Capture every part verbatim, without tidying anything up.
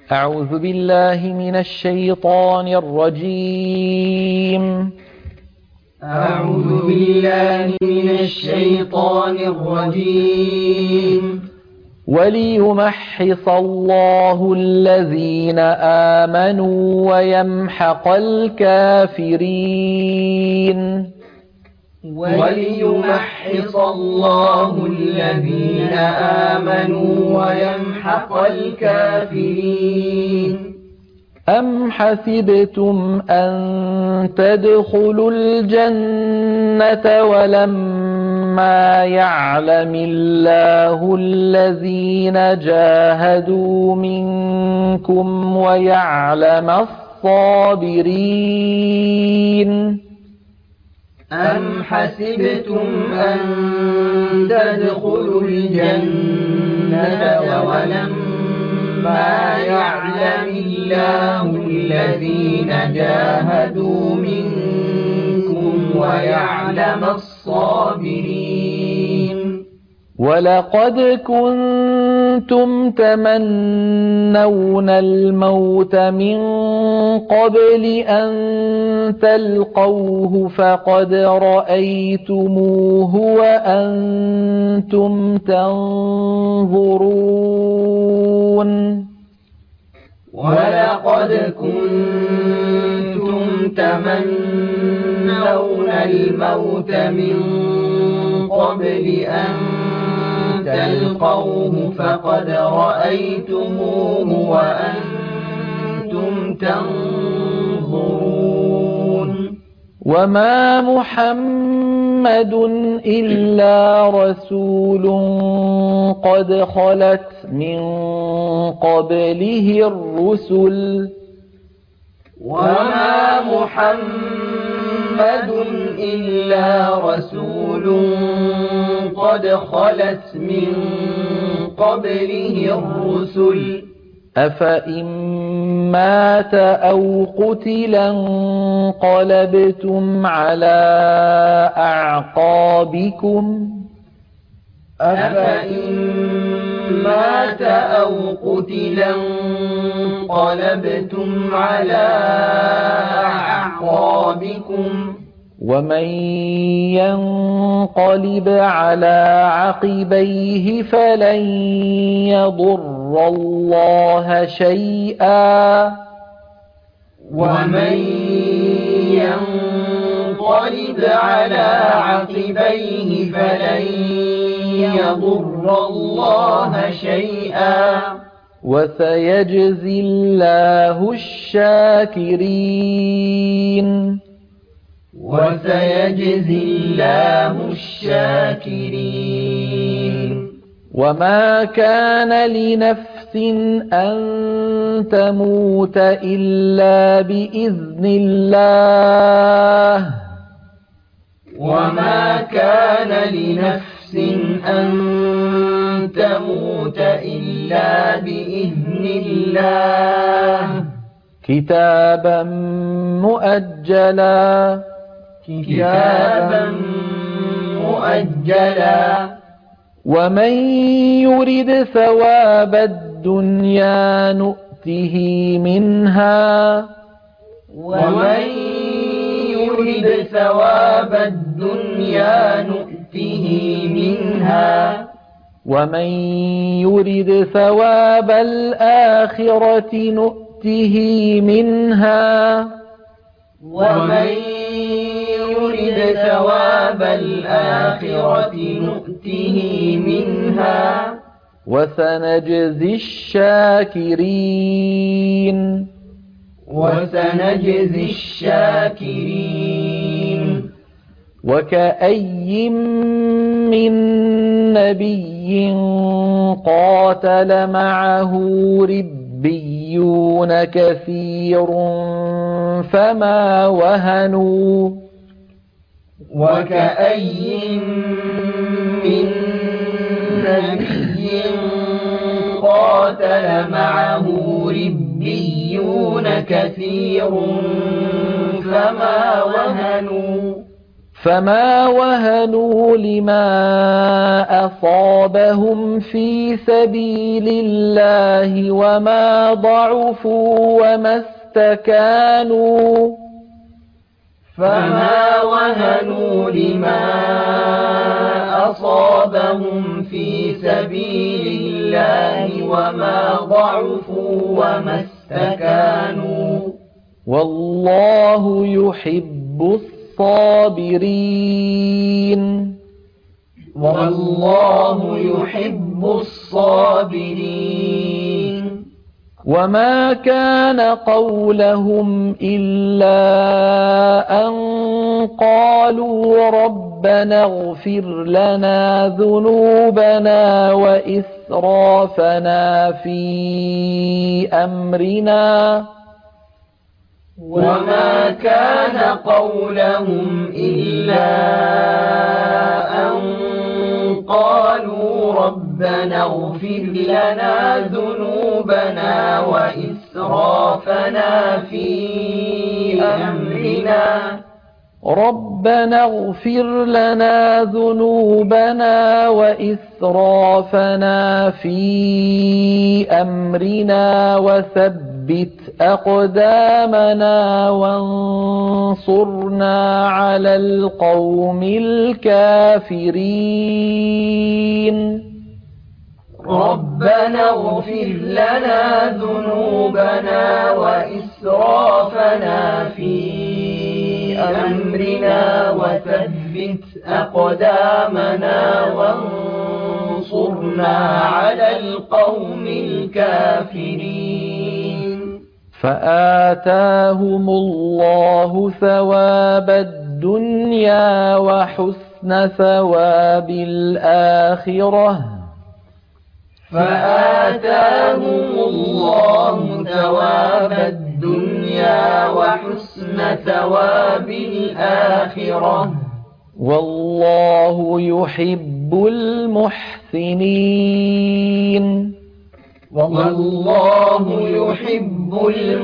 أعوذ بالله من الشيطان الرجيم أعوذ بالله من الشيطان الرجيم وليمحص الله الذين آمنوا ويمحق الكافرين وليمحص الله الذين آمنوا ويمحق الكافرين أم حسبتم أن تدخلوا الجنة ولما يعلم الله الذين جاهدوا منكم ويعلم الصابرين أم حسبتم أن تدخلوا الجنة ولما يعلم الله الذين جاهدوا منكم ويعلم الصابرين ولقد كنتم تمنون الموت من قبل أن تلقوه فقد رأيتموه وأنتم تنظرون ولقد كنتم تمنون الموت من قبل أن تلقوه فقد رأيتموه وأنتم تنظرون وما محمد إلا رسول قد خلت من قبله الرسل وما محمد إلا رسول قد خلت من قبله الرسل أفإن مات أو قتلا انقلبتم على أعقابكم أفإن مات أو قتلا انقلبتم على أعقابكم ومن ينقلب على عقبيه فلن يضر الله شيئا ومن ينقلب على عقبيه فلن يضر الله شيئا وسيجزي الله الشاكرين وسيجزي الله الشاكرين وما كان لنفس أن تموت إلا بإذن الله وما كان لنفس أن تموت إلا بإذن الله كتابا مؤجلا كتابا مؤجلا ومن يرد ثواب الدنيا نؤته منها ومن يرد ثواب الدنيا نؤته منها ومن يرد ثواب الآخرة نؤته منها ومن يرد ثواب الآخرة نؤته منها وسنجزي الشاكرين وسنجزي الشاكرين وكأي من نبي قاتل معه ربيون كثير فما وهنوا وكأي من نبي قاتل معه ربيون كثير فما وهنوا فما وهنوا لما أصابهم في سبيل الله وما ضعفوا وما استكانوا فما وهنوا لما أصابهم في سبيل الله وما ضعفوا وما استكانوا والله يحب الصابرين والله يحب الصابرين وما كان قولهم إلا أن قالوا ربنا اغفر لنا ذنوبنا وإسرافنا في أمرنا وما كان قولهم إلا أن قالوا ربنا اغفر لنا ذنوبنا وإسرافنا في أمرنا ربنا اغفر لنا ذنوبنا وإسرافنا في أمرنا وثبت أقدامنا وانصرنا على القوم الكافرين ربنا اغفر لنا ذنوبنا وإسرافنا في أمرنا وثبت أقدامنا وانصرنا على القوم الكافرين فآتاهم الله ثواب الدنيا وحسن ثواب الآخرة فآتاهم الله ثواب الدنيا وحسن ثواب الآخرة والله يحب المحسنين والله يحب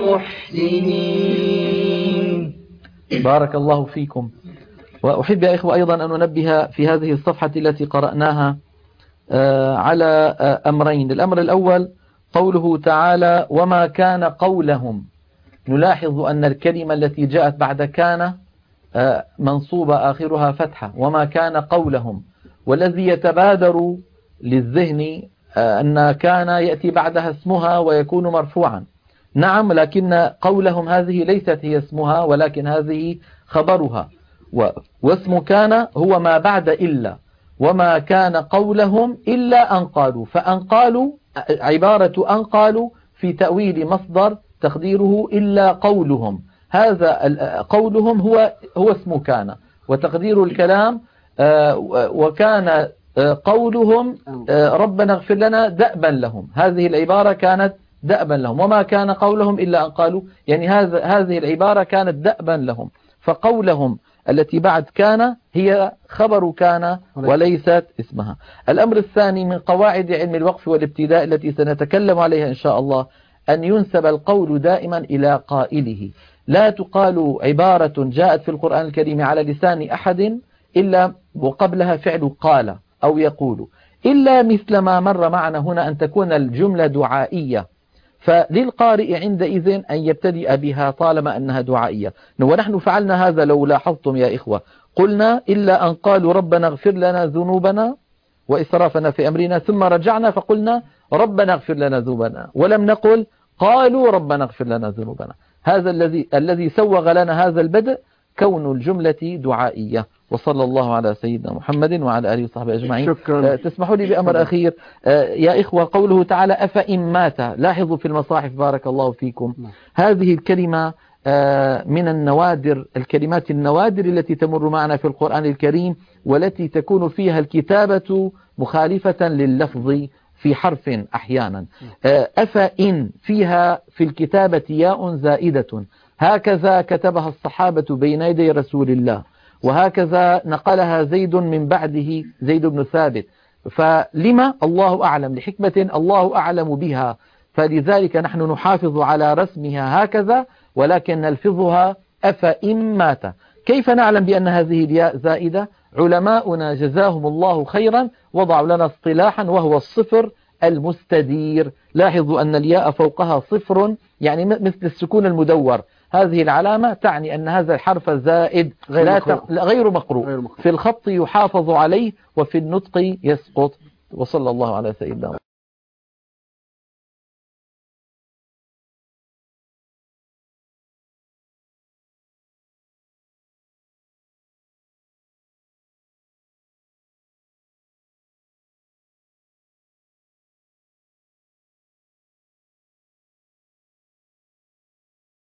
المحسنين. بارك الله فيكم. وأحب يا إخوة أيضا أن ننبه في هذه الصفحة التي قرأناها على أمرين. الأمر الأول قوله تعالى وما كان قولهم. نلاحظ أن الكلمة التي جاءت بعد كان منصوبة آخرها فتحة وما كان قولهم، والذي يتبادر للذهن أن كان يأتي بعدها اسمها ويكون مرفوعا. نعم، لكن قولهم هذه ليست هي اسمها ولكن هذه خبرها، واسم كان هو ما بعد إلا، وما كان قولهم إلا أن قالوا. فأن قالوا عبارة أن قالوا في تأويل مصدر تقديره إلا قولهم. هذا قولهم هو هو اسم كان، وتقدير الكلام وكان قولهم ربنا اغفر لنا دأبا لهم. هذه العبارة كانت دأبا لهم. وما كان قولهم إلا أن قالوا، يعني هذا هذه العبارة كانت دأبا لهم. فقولهم التي بعد كان هي خبر كان وليست اسمها. الأمر الثاني من قواعد علم الوقف والابتداء التي سنتكلم عليها إن شاء الله أن ينسب القول دائما إلى قائله. لا تقال عبارة جاءت في القرآن الكريم على لسان أحد إلا وقبلها فعل قال أو يقول، إلا مثل ما مر معنا هنا أن تكون الجملة دعائية، فللقارئ عندئذ أن يبتدئ بها طالما أنها دعائية. ونحن فعلنا هذا لو لاحظتم يا إخوة، قلنا إلا أن قالوا ربنا اغفر لنا ذنوبنا وإسرافنا في أمرنا، ثم رجعنا فقلنا ربنا اغفر لنا ذنوبنا، ولم نقل قالوا ربنا اغفر لنا ذنوبنا. هذا الذي الذي سوغ لنا هذا البدء كون الجملة دعائية. وصلى الله على سيدنا محمد وعلى آله وصحبه أجمعين. شكرا. تسمحوا لي بأمر أخير يا إخوة، قوله تعالى أفإن مات. لاحظوا في المصاحف بارك الله فيكم هذه الكلمة من النوادر، الكلمات النوادر التي تمر معنا في القرآن الكريم، والتي تكون فيها الكتابة مخالفة لللفظ في حرف أحيانا. أفإن فيها في الكتابة ياء زائدة، هكذا كتبها الصحابة بين يدي رسول الله، وهكذا نقلها زيد من بعده، زيد بن ثابت. فلما؟ الله أعلم، لحكمة الله أعلم بها. فلذلك نحن نحافظ على رسمها هكذا، ولكن نلفظها أفإن مات. كيف نعلم بأن هذه الياء زائدة؟ علماؤنا جزاهم الله خيرا وضعوا لنا اصطلاحا وهو الصفر المستدير. لاحظوا أن الياء فوقها صفر، يعني مثل السكون المدور. هذه العلامة تعني أن هذا الحرف زائد غير لا مقروء. ت... لا غير مقروء. غير مقروء. في الخط يحافظ عليه وفي النطق يسقط. وصلى الله على سيدنا